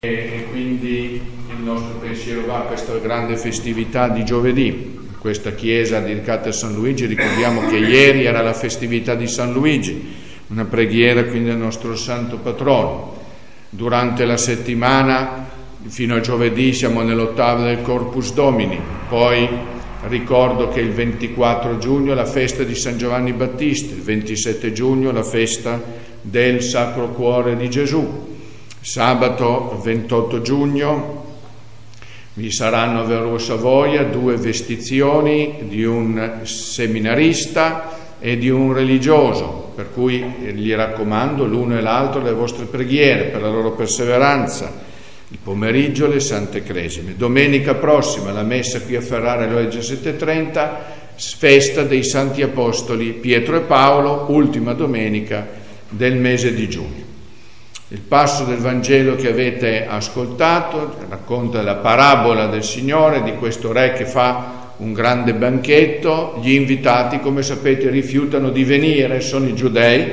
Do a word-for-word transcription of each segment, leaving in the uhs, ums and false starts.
E quindi il nostro pensiero va a questa grande festività di giovedì, questa chiesa dedicata a San Luigi. Ricordiamo che ieri era la festività di San Luigi, una preghiera quindi al nostro santo patrono. Durante la settimana fino a giovedì siamo nell'ottava del Corpus Domini, poi ricordo che il ventiquattro giugno è la festa di San Giovanni Battista, il ventisette giugno la festa del Sacro Cuore di Gesù. Sabato ventotto giugno vi saranno a Verona Savoia due vestizioni di un seminarista e di un religioso, per cui gli raccomando l'uno e l'altro le vostre preghiere per la loro perseveranza. Il pomeriggio le Sante Cresime. Domenica prossima la messa qui a Ferrara alle diciassette e trenta, festa dei Santi Apostoli Pietro e Paolo, ultima domenica del mese di giugno. Il passo del Vangelo che avete ascoltato racconta la parabola del Signore, di questo re che fa un grande banchetto. Gli invitati, come sapete, rifiutano di venire, sono i giudei,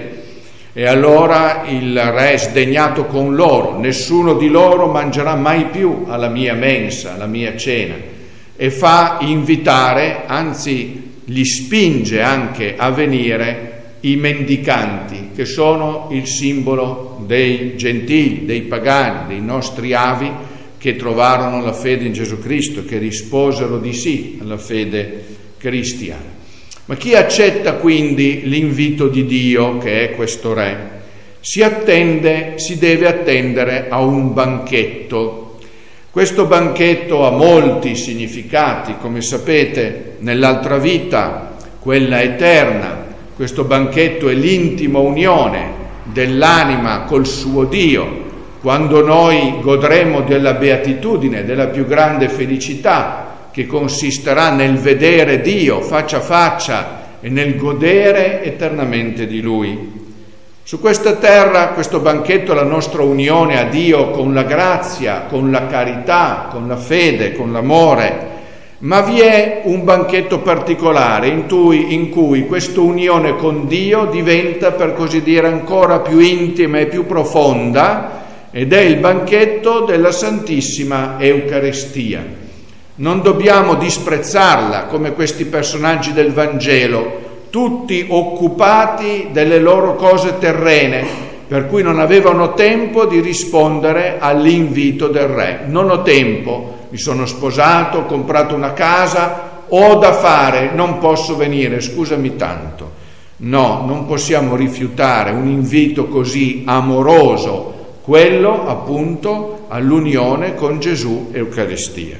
e allora il re è sdegnato con loro: nessuno di loro mangerà mai più alla mia mensa, alla mia cena, e fa invitare, anzi li spinge anche a venire, i mendicanti, che sono il simbolo dei gentili, dei pagani, dei nostri avi che trovarono la fede in Gesù Cristo, che risposero di sì alla fede cristiana. Ma chi accetta quindi l'invito di Dio, che è questo re, si attende, si deve attendere a un banchetto. Questo banchetto ha molti significati, come sapete, nell'altra vita, quella eterna. Questo banchetto è l'intima unione dell'anima col suo Dio, quando noi godremo della beatitudine, della più grande felicità, che consisterà nel vedere Dio faccia a faccia e nel godere eternamente di Lui. Su questa terra, questo banchetto è la nostra unione a Dio con la grazia, con la carità, con la fede, con l'amore. Ma vi è un banchetto particolare in cui, in cui questa unione con Dio diventa, per così dire, ancora più intima e più profonda, ed è il banchetto della Santissima Eucaristia. Non dobbiamo disprezzarla come questi personaggi del Vangelo, tutti occupati delle loro cose terrene, per cui non avevano tempo di rispondere all'invito del re. Non ho tempo, mi sono sposato, ho comprato una casa, ho da fare, non posso venire, scusami tanto. No, non possiamo rifiutare un invito così amoroso, quello appunto all'unione con Gesù Eucaristia.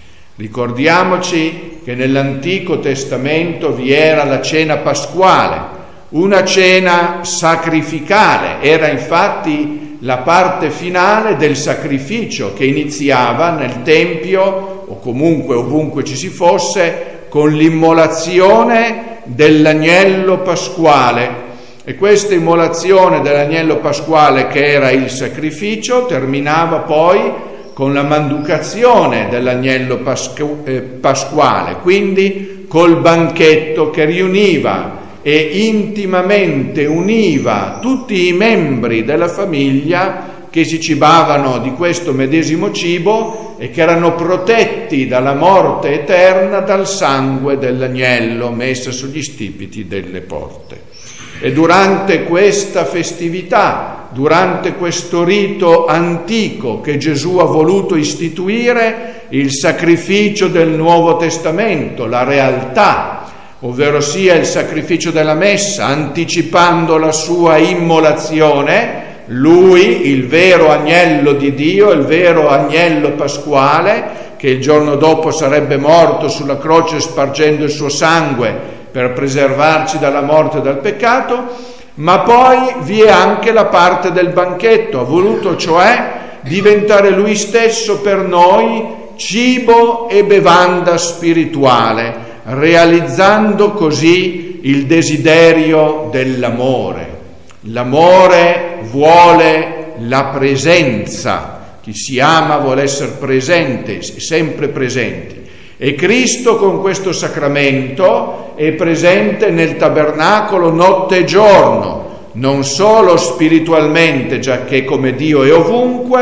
Ricordiamoci che nell'Antico Testamento vi era la cena pasquale, una cena sacrificale, era infatti la parte finale del sacrificio che iniziava nel Tempio, o comunque ovunque ci si fosse, con l'immolazione dell'agnello pasquale. E questa immolazione dell'agnello pasquale, che era il sacrificio, terminava poi con la manducazione dell'agnello pasqu- eh, pasquale, quindi col banchetto che riuniva e intimamente univa tutti i membri della famiglia che si cibavano di questo medesimo cibo e che erano protetti dalla morte eterna dal sangue dell'agnello messo sugli stipiti delle porte. E durante questa festività, durante questo rito antico che Gesù ha voluto istituire, il sacrificio del Nuovo Testamento, la realtà, ovvero sia il sacrificio della messa, anticipando la sua immolazione, lui, il vero agnello di Dio, il vero agnello pasquale, che il giorno dopo sarebbe morto sulla croce spargendo il suo sangue per preservarci dalla morte e dal peccato. Ma poi vi è anche la parte del banchetto, ha voluto cioè diventare lui stesso per noi cibo e bevanda spirituale, realizzando così il desiderio dell'amore. L'amore vuole la presenza, chi si ama vuole essere presente, sempre presenti. E Cristo con questo sacramento è presente nel tabernacolo notte e giorno, non solo spiritualmente, giacché come Dio è ovunque,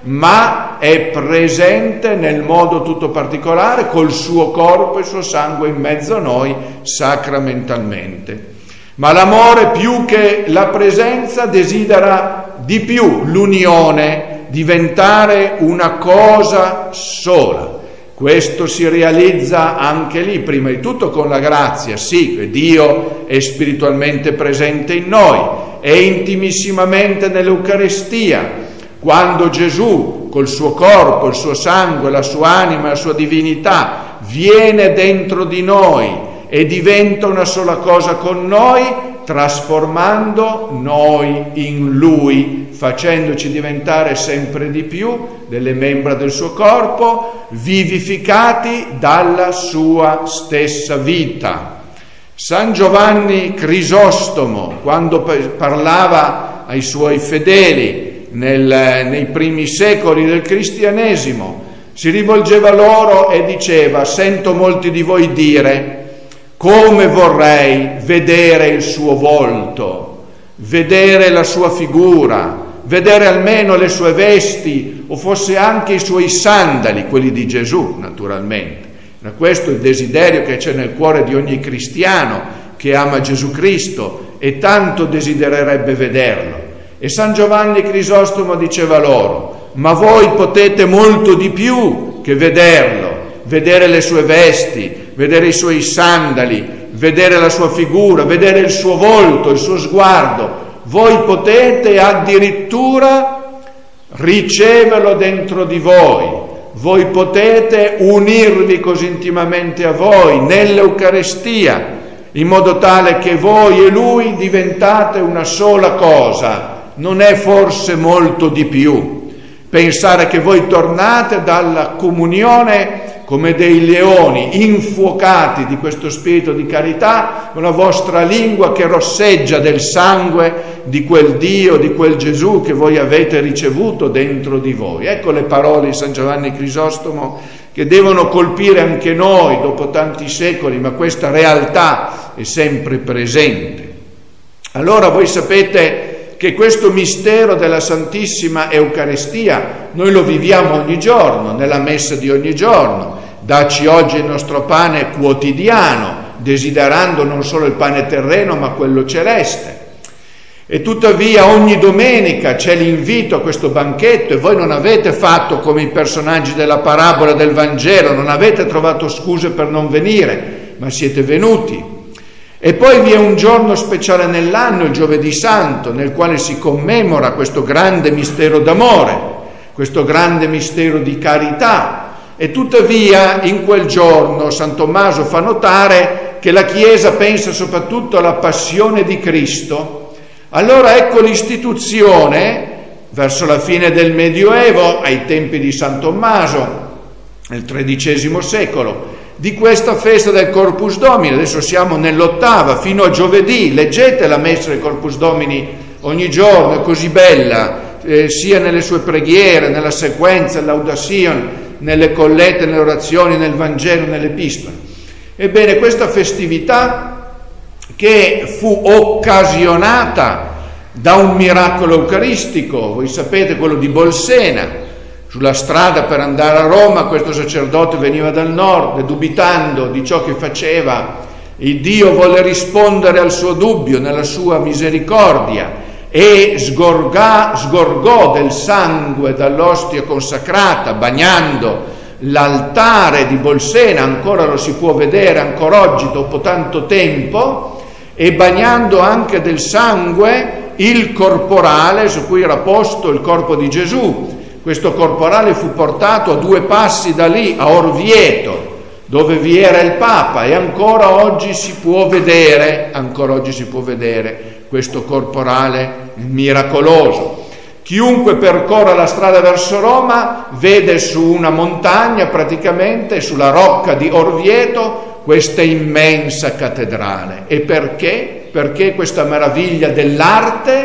ma è presente nel modo tutto particolare col suo corpo e il suo sangue in mezzo a noi sacramentalmente. Ma l'amore, più che la presenza, desidera di più l'unione, diventare una cosa sola. Questo si realizza anche lì, prima di tutto con la grazia, sì, che Dio è spiritualmente presente in noi, è intimissimamente nell'Eucaristia. Quando Gesù, col suo corpo, il suo sangue, la sua anima, la sua divinità, viene dentro di noi e diventa una sola cosa con noi, trasformando noi in Lui, facendoci diventare sempre di più delle membra del suo corpo, vivificati dalla sua stessa vita. San Giovanni Crisostomo, quando parlava ai suoi fedeli nel, nei primi secoli del cristianesimo, si rivolgeva loro e diceva: sento molti di voi dire: come vorrei vedere il suo volto, vedere la sua figura, vedere almeno le sue vesti o fosse anche i suoi sandali, quelli di Gesù naturalmente. Ma questo è il desiderio che c'è nel cuore di ogni cristiano che ama Gesù Cristo e tanto desidererebbe vederlo. E San Giovanni Crisostomo diceva loro: ma voi potete molto di più che vederlo, vedere le sue vesti, vedere i suoi sandali, vedere la sua figura, vedere il suo volto, il suo sguardo. Voi potete addirittura riceverlo dentro di voi, voi potete unirvi così intimamente a voi nell'Eucaristia, in modo tale che voi e Lui diventate una sola cosa. Non è forse molto di più pensare che voi tornate dalla comunione come dei leoni infuocati di questo spirito di carità, con la vostra lingua che rosseggia del sangue di quel Dio, di quel Gesù che voi avete ricevuto dentro di voi. Ecco le parole di San Giovanni Crisostomo che devono colpire anche noi dopo tanti secoli, ma questa realtà è sempre presente. Allora voi sapete che questo mistero della Santissima Eucaristia noi lo viviamo ogni giorno, nella messa di ogni giorno. Dacci oggi il nostro pane quotidiano, desiderando non solo il pane terreno ma quello celeste. E tuttavia ogni domenica c'è l'invito a questo banchetto e voi non avete fatto come i personaggi della parabola del Vangelo, non avete trovato scuse per non venire, ma siete venuti. E poi vi è un giorno speciale nell'anno, il Giovedì Santo, nel quale si commemora questo grande mistero d'amore, questo grande mistero di carità. E tuttavia in quel giorno San Tommaso fa notare che la Chiesa pensa soprattutto alla passione di Cristo. Allora ecco l'istituzione, verso la fine del Medioevo, ai tempi di San Tommaso, nel tredicesimo secolo, di questa festa del Corpus Domini. Adesso siamo nell'ottava, fino a giovedì, leggete la messa del Corpus Domini ogni giorno, è così bella, eh, sia nelle sue preghiere, nella sequenza, l'audazione, nelle collette, nelle orazioni, nel Vangelo, nelle epistole. Ebbene, questa festività, che fu occasionata da un miracolo eucaristico, voi sapete quello di Bolsena. Sulla strada per andare a Roma questo sacerdote veniva dal nord e, dubitando di ciò che faceva, il Dio volle rispondere al suo dubbio nella sua misericordia e sgorgà, sgorgò del sangue dall'ostia consacrata, bagnando l'altare di Bolsena, ancora lo si può vedere ancora oggi dopo tanto tempo, e bagnando anche del sangue il corporale su cui era posto il corpo di Gesù. Questo corporale fu portato a due passi da lì, a Orvieto, dove vi era il Papa, e ancora oggi si può vedere, ancora oggi si può vedere questo corporale miracoloso. Chiunque percorra la strada verso Roma vede su una montagna, praticamente sulla rocca di Orvieto, questa immensa cattedrale. E perché? Perché questa meraviglia dell'arte?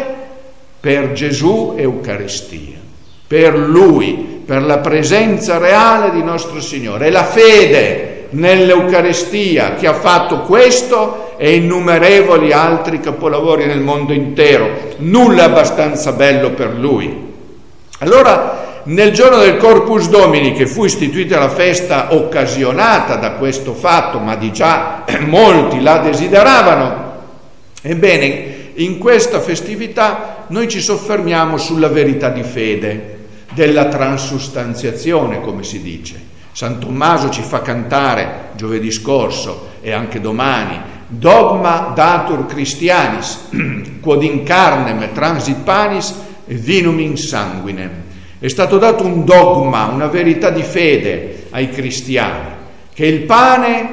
Per Gesù Eucaristia. Per Lui, per la presenza reale di nostro Signore. È la fede nell'Eucaristia che ha fatto questo e innumerevoli altri capolavori nel mondo intero. Nulla è abbastanza bello per Lui. Allora nel giorno del Corpus Domini, che fu istituita la festa occasionata da questo fatto, ma di già molti la desideravano, ebbene, in questa festività noi ci soffermiamo sulla verità di fede, della transustanziazione, come si dice. San Tommaso ci fa cantare giovedì scorso e anche domani: dogma datur Christianis, quod in carnem transit panis vinum in sanguinem. È stato dato un dogma, una verità di fede ai cristiani, che il pane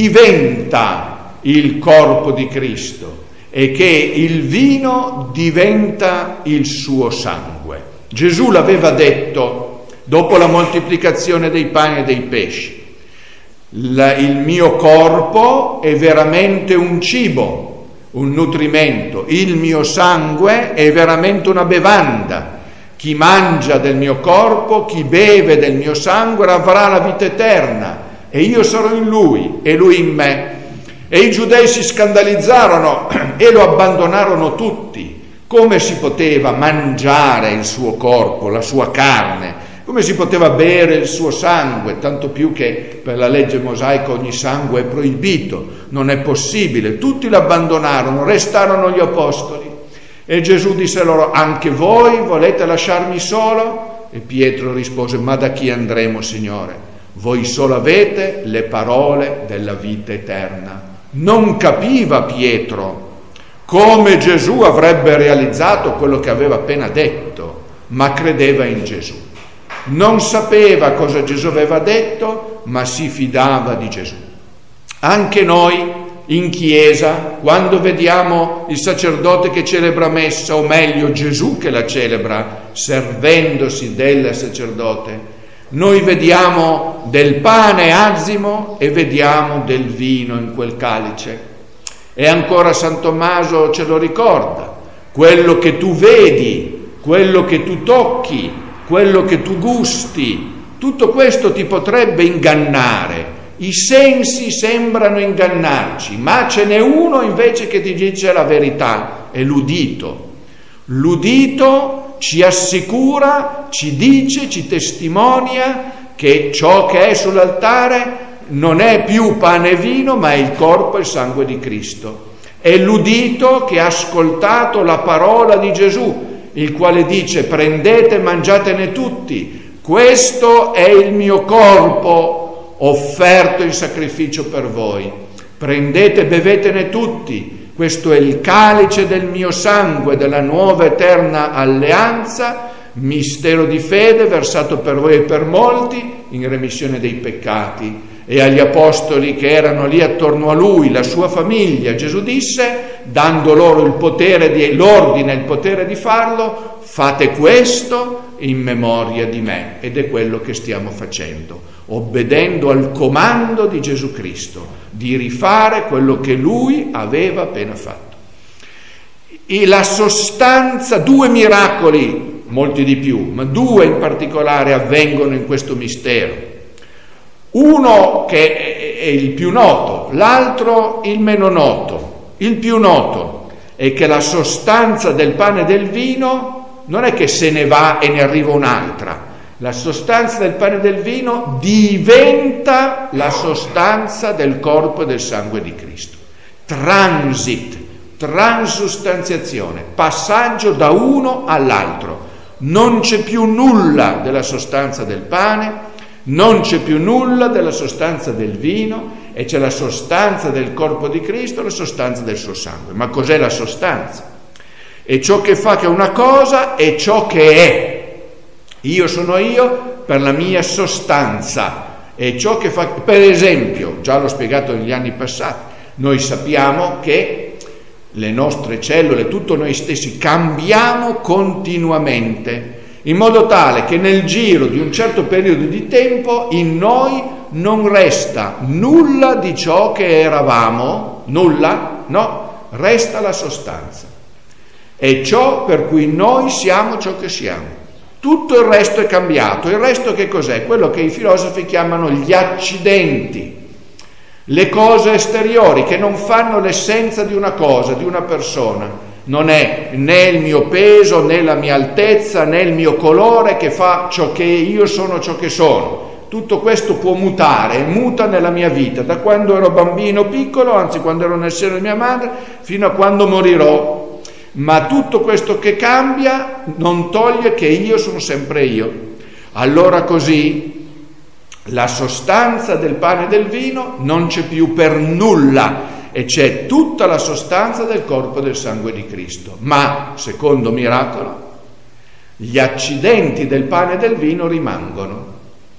diventa il corpo di Cristo e che il vino diventa il suo sangue. Gesù l'aveva detto dopo la moltiplicazione dei pani e dei pesci: La, il mio corpo è veramente un cibo, un nutrimento, il mio sangue è veramente una bevanda. Chi mangia del mio corpo, chi beve del mio sangue avrà la vita eterna, e io sarò in lui e lui in me. E i giudei si scandalizzarono e lo abbandonarono tutti. Come si poteva mangiare il suo corpo, la sua carne? Come si poteva bere il suo sangue? Tanto più che per la legge mosaica ogni sangue è proibito, non è possibile. Tutti l'abbandonarono, restarono gli apostoli. E Gesù disse loro: anche voi volete lasciarmi solo? E Pietro rispose: ma da chi andremo, Signore? Voi solo avete le parole della vita eterna. Non capiva Pietro come Gesù avrebbe realizzato quello che aveva appena detto, ma credeva in Gesù. Non sapeva cosa Gesù aveva detto, ma si fidava di Gesù. Anche noi in chiesa, quando vediamo il sacerdote che celebra messa, o meglio Gesù che la celebra servendosi del sacerdote, noi vediamo del pane azimo e vediamo del vino in quel calice. E ancora San Tommaso ce lo ricorda: quello che tu vedi, quello che tu tocchi, quello che tu gusti, tutto questo ti potrebbe ingannare. I sensi sembrano ingannarci, ma ce n'è uno invece che ti dice la verità, è l'udito. L'udito ci assicura, ci dice, ci testimonia che ciò che è sull'altare non è più pane e vino, ma è il corpo e il sangue di Cristo. È l'udito che ha ascoltato la parola di Gesù, il quale dice: prendete e mangiatene tutti, questo è il mio corpo offerto in sacrificio per voi. Prendete e bevetene tutti, questo è il calice del mio sangue, della nuova eterna alleanza, mistero di fede versato per voi e per molti in remissione dei peccati. E agli apostoli che erano lì attorno a lui, la sua famiglia, Gesù disse, dando loro il potere di, l'ordine e il potere di farlo: fate questo in memoria di me. Ed è quello che stiamo facendo, obbedendo al comando di Gesù Cristo di rifare quello che lui aveva appena fatto. E la sostanza, due miracoli, molti di più, ma due in particolare avvengono in questo mistero. Uno che è il più noto, l'altro il meno noto. Il più noto è che la sostanza del pane e del vino non è che se ne va e ne arriva un'altra. La sostanza del pane e del vino diventa la sostanza del corpo e del sangue di Cristo. Transit, transustanziazione, passaggio da uno all'altro. Non c'è più nulla della sostanza del pane, non c'è più nulla della sostanza del vino, e c'è la sostanza del corpo di Cristo, la sostanza del suo sangue. Ma cos'è la sostanza? È ciò che fa che una cosa è ciò che è. Io sono io per la mia sostanza. È ciò che fa, per esempio, già l'ho spiegato negli anni passati, noi sappiamo che le nostre cellule, tutto noi stessi, cambiamo continuamente, in modo tale che nel giro di un certo periodo di tempo in noi non resta nulla di ciò che eravamo, nulla, no, resta la sostanza. È ciò per cui noi siamo ciò che siamo. Tutto il resto è cambiato. Il resto che cos'è? Quello che i filosofi chiamano gli accidenti, le cose esteriori che non fanno l'essenza di una cosa, di una persona. non è né il mio peso, né la mia altezza, né il mio colore che fa ciò che io sono, ciò che sono. Tutto questo può mutare, e muta nella mia vita, da quando ero bambino piccolo, anzi quando ero nel seno di mia madre, fino a quando morirò. Ma tutto questo che cambia non toglie che io sono sempre io. Allora così la sostanza del pane e del vino non c'è più per nulla, e c'è tutta la sostanza del corpo e del sangue di Cristo. Ma, secondo miracolo, gli accidenti del pane e del vino rimangono.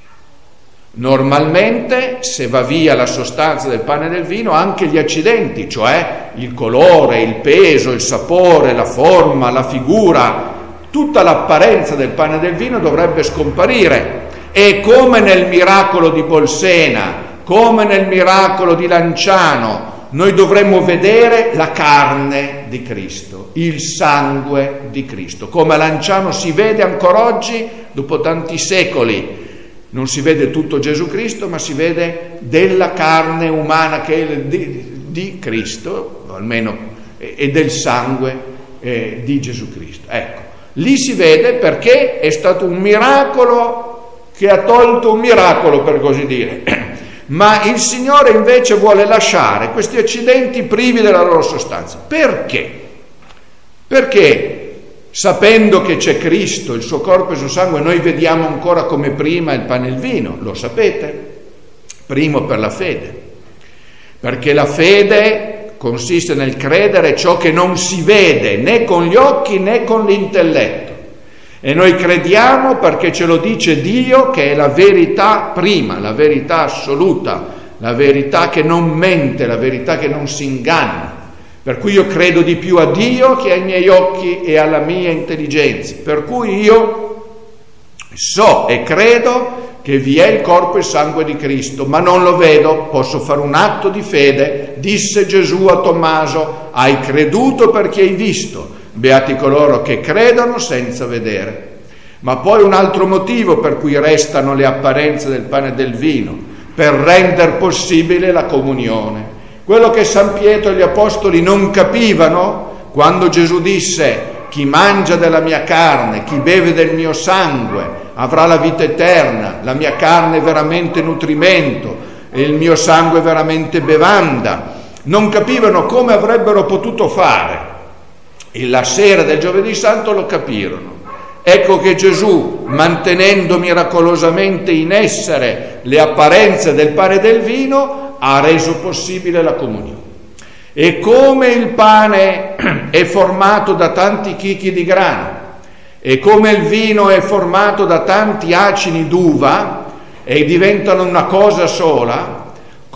Normalmente, se va via la sostanza del pane e del vino, anche gli accidenti, cioè il colore, il peso, il sapore, la forma, la figura, tutta l'apparenza del pane e del vino dovrebbe scomparire. E come nel miracolo di Bolsena, come nel miracolo di Lanciano, noi dovremmo vedere la carne di Cristo, il sangue di Cristo. Come a Lanciano si vede ancora oggi, dopo tanti secoli, non si vede tutto Gesù Cristo, ma si vede della carne umana che è di, di Cristo, o almeno, e del sangue eh, di Gesù Cristo. Ecco, lì si vede perché è stato un miracolo che ha tolto un miracolo, per così dire. Ma il Signore invece vuole lasciare questi accidenti privi della loro sostanza. Perché? Perché sapendo che c'è Cristo, il suo corpo e il suo sangue, noi vediamo ancora come prima il pane e il vino, lo sapete? Primo per la fede, perché la fede consiste nel credere ciò che non si vede né con gli occhi né con l'intelletto, e noi crediamo perché ce lo dice Dio, che è la verità prima, la verità assoluta, la verità che non mente, la verità che non si inganna. Per cui io credo di più a Dio che ai miei occhi e alla mia intelligenza. Per cui io so e credo che vi è il corpo e il sangue di Cristo, ma non lo vedo, posso fare un atto di fede. Disse Gesù a Tommaso: hai creduto perché hai visto, beati coloro che credono senza vedere. Ma poi un altro motivo per cui restano le apparenze del pane e del vino: per rendere possibile la comunione. Quello che San Pietro e gli Apostoli non capivano quando Gesù disse: chi mangia della mia carne, chi beve del mio sangue avrà la vita eterna, la mia carne è veramente nutrimento e il mio sangue è veramente bevanda. Non capivano come avrebbero potuto fare, e la sera del Giovedì Santo lo capirono. Ecco che Gesù, mantenendo miracolosamente in essere le apparenze del pane e del vino, ha reso possibile la comunione. E come il pane è formato da tanti chicchi di grano, e come il vino è formato da tanti acini d'uva e diventano una cosa sola,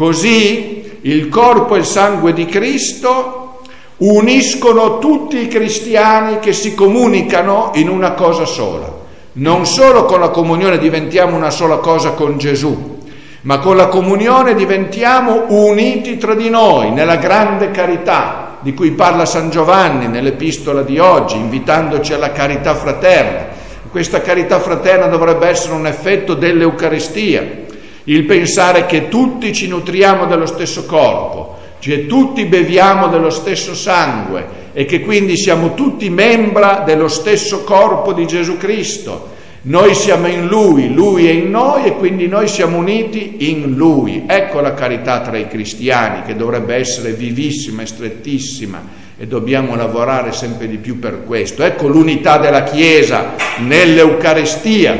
così il corpo e il sangue di Cristo uniscono tutti i cristiani che si comunicano in una cosa sola. Non solo con la comunione diventiamo una sola cosa con Gesù, ma con la comunione diventiamo uniti tra di noi nella grande carità di cui parla San Giovanni nell'epistola di oggi, invitandoci alla carità fraterna. Questa carità fraterna dovrebbe essere un effetto dell'Eucaristia, il pensare che tutti ci nutriamo dello stesso corpo, cioè tutti beviamo dello stesso sangue, e che quindi siamo tutti membra dello stesso corpo di Gesù Cristo. Noi siamo in Lui, Lui è in noi, e quindi noi siamo uniti in Lui. Ecco la carità tra i cristiani, che dovrebbe essere vivissima e strettissima, e dobbiamo lavorare sempre di più per questo. Ecco l'unità della Chiesa nell'Eucaristia.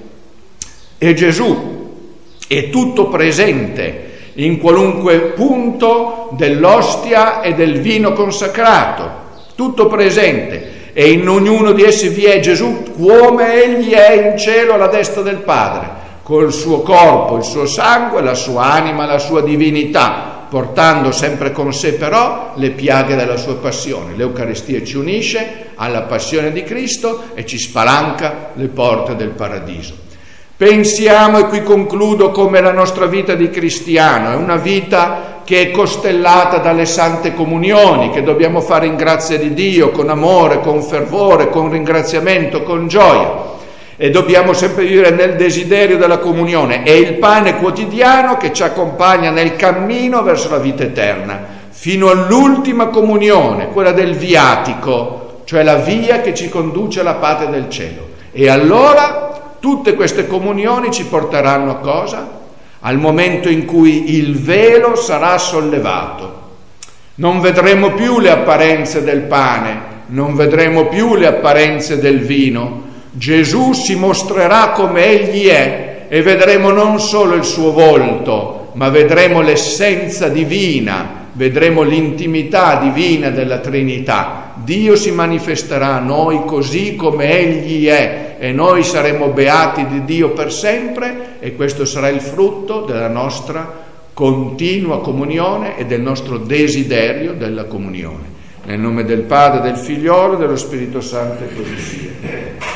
E Gesù è tutto presente in qualunque punto dell'ostia e del vino consacrato, tutto presente. E in ognuno di essi vi è Gesù come egli è in cielo alla destra del Padre, col suo corpo, il suo sangue, la sua anima, la sua divinità, portando sempre con sé però le piaghe della sua passione. L'Eucaristia ci unisce alla passione di Cristo e ci spalanca le porte del paradiso. Pensiamo, e qui concludo, come la nostra vita di cristiano è una vita che è costellata dalle sante comunioni, che dobbiamo fare in grazia di Dio, con amore, con fervore, con ringraziamento, con gioia, e dobbiamo sempre vivere nel desiderio della comunione. È il pane quotidiano che ci accompagna nel cammino verso la vita eterna, fino all'ultima comunione, quella del viatico, cioè la via che ci conduce alla patria del cielo. E allora tutte queste comunioni ci porteranno a cosa? Al momento in cui il velo sarà sollevato. Non vedremo più le apparenze del pane, non vedremo più le apparenze del vino. Gesù si mostrerà come egli è e vedremo non solo il suo volto, ma vedremo l'essenza divina, vedremo l'intimità divina della Trinità. Dio si manifesterà a noi così come egli è e noi saremo beati di Dio per sempre, e questo sarà il frutto della nostra continua comunione e del nostro desiderio della comunione. Nel nome del Padre, del Figliolo e dello Spirito Santo, e così sia.